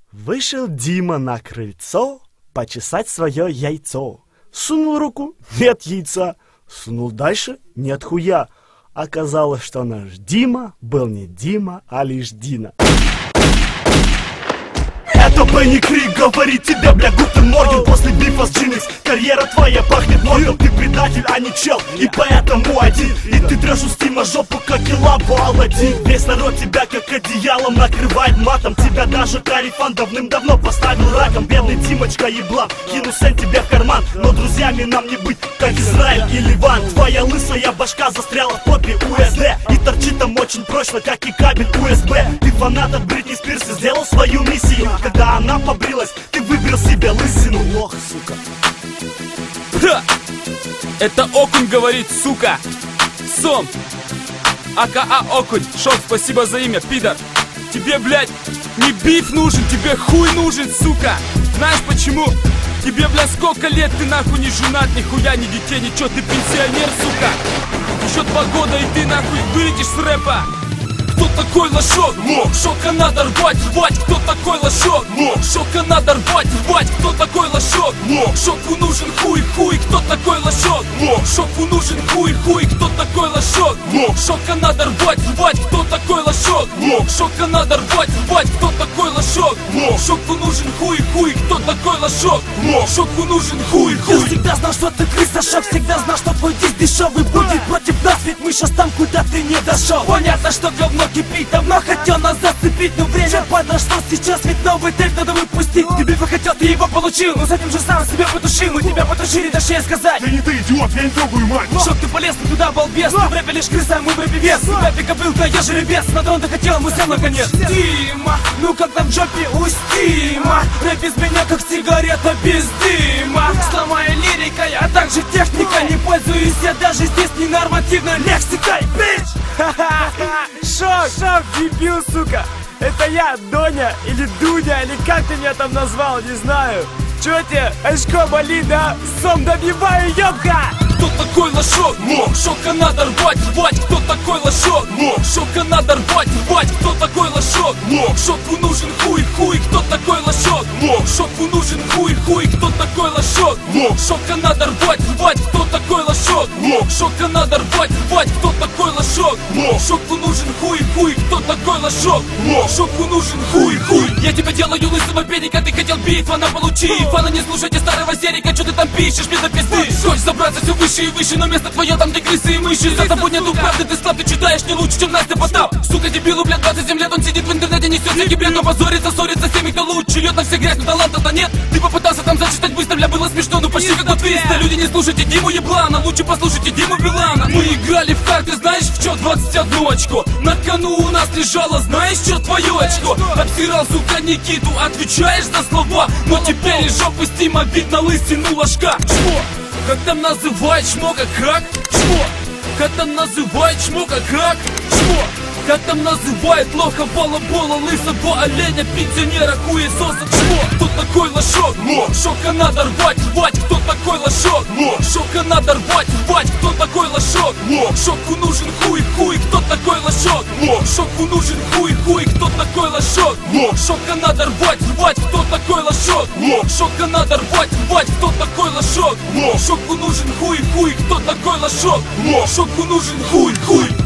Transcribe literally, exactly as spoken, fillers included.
Вышел Дима на крыльцо почесать свое яйцо. Сунул руку, нет яйца. Сунул дальше, нет хуя. Оказалось, что наш Дима был не Дима, а лишь Дина. Это Бенни Крик говорит тебе, бля, гутен морген. После бифа с Джинекс карьера твоя пахнет моргом. Ты предатель, а не чел, и поэтому один. И ты трешь у Стима жопу, как и лабу Аладдин. Весь народ тебя как одеялом накрывает матом. Тебя даже Карифан давным-давно поставил раком. Бедный Димочка еблан, кину сен тебе в карман. Но друзьями нам не быть, как Израиль и Ливан. Твоя лысая башка застряла в попе ю эс ди и торчит там очень прочно, как и кабель ю эс би. Ты фанат от Бритни Спирс и сделал свою миссию. Когда она побрилась, ты выбрал себе лысину. Лох, сука. Ха! Это Окунь говорит, сука. Сом. АКА Окунь. Шок, спасибо за имя, пидор. Тебе, блядь, не биф нужен, тебе хуй нужен, сука. Знаешь почему? Тебе, блядь, сколько лет, ты нахуй не женат, нихуя, ни детей, ничего, ты пенсионер, сука. Еще два года и ты нахуй вылетишь с рэпа. Кто такой лошок? Шока надо рвать, рвать, кто такой лошок? Шока надо рвать, рвать, кто такой лошок? Шоку нужен хуй, хуй, кто такой лошок? Шоку нужен хуй, хуй, кто такой лошок? Шока надо рвать, рвать, кто такой лошок? Шока надо рвать, рвать, кто такой лошок? Шоку нужен хуй, хуй, кто такой лошок? Шоку нужен хуй, хуй. Я всегда знал, что ты крыса, Шок, всегда знал, что твой диск дешевый будет против нас, ведь мы сейчас там, куда ты не дошел. Понятно, что говно кипит, давно хотел нас зацепить, но время подошло сейчас, ведь новый трек надо выпустить. Ты бифа хотел, ты его получил, но с этим же сам себя потушил. Мы тебя потушили, точнее сказать. Да не ты, идиот, я не трогаю, мать. Шок, ты полез, ты туда, балбес. Ты в рэпе лишь крыса, мы в рэпе вес. Пепика был, да я жеребец, на трон ты хотел, мы сел наконец. Дима, ну как там в жопе у Стима? Рэп из меня как сигарета без дыма. Сломая лирикой, а также техника. Не пользуюсь я даже здесь ненормативной лексикой, бич. Шок, шок, дебил, сука. Это я, Доня, или Дуня, или как ты меня там назвал, не знаю. Чё тебе, очко болит, да? Сом добиваю, ёбка! Кто такой лошок? Шока надо рвать, рвать, кто такой лошок? Шока надо рвать, рвать, кто такой лошок? Шоку нужен хуй, хуй, кто такой лошок? Шоку нужен хуй, хуй, кто такой лошок? Шока надо рвать, рвать, кто такой лошок? Шока надо рвать, рвать, кто такой лошок? Шоку нужен хуй, хуй, кто такой лошок? Шоку нужен хуй, хуй. Я тебя делаю лысого педика, ты хотел битва на получи. Фана, не слушайте старого серика, что ты там пишешь без пизды? Хочешь забраться все выше и выше, но место твое там, где крысы и мыши. За тобой нету правды, ты слаб, ты читаешь не лучше, чем Настя Потап. Сука, дебилу, блядь, двадцать семь лет, он сидит в интернете, несет всякий бред, но позорится, ссорится с теми, кто лучше, льет на все грязь, но таланта-то нет. Ты попытался там зачитать быстро, бля, было смешно, ну почти как вот триста. Люди, не слушайте Диму Еблана, лучше послушайте Диму Билана. Мы играли в карты, знаешь, в чё двадцать одно очко. На кону у нас лежало, знаешь, чё твое очко. Обсирал, сука, Никиту, отвечаешь за слова, но теперь из жопы Стима видно лысину ложка. Чмо? Как там называют шмока крак? Чмо? Как там называют шмока крак? Чмо? Как там называют лоха, балабола, лысого оленя, пенсионера, хуесоса? Чмо? Кто такой лошок? Шока надо рвать, рвать, кто такой лошок? Шока надо рвать, рвать, кто такой лошок? Шоку нужен хуй, хуй, кто такой лошок? Шоку нужен хуй, хуй, кто такой лошок? Шока надо рвать, рвать, кто такой лошок? Шока надо рвать, рвать, кто такой лошок? Шоку нужен хуй, хуй, кто такой лошок? Шоку нужен хуй, хуй.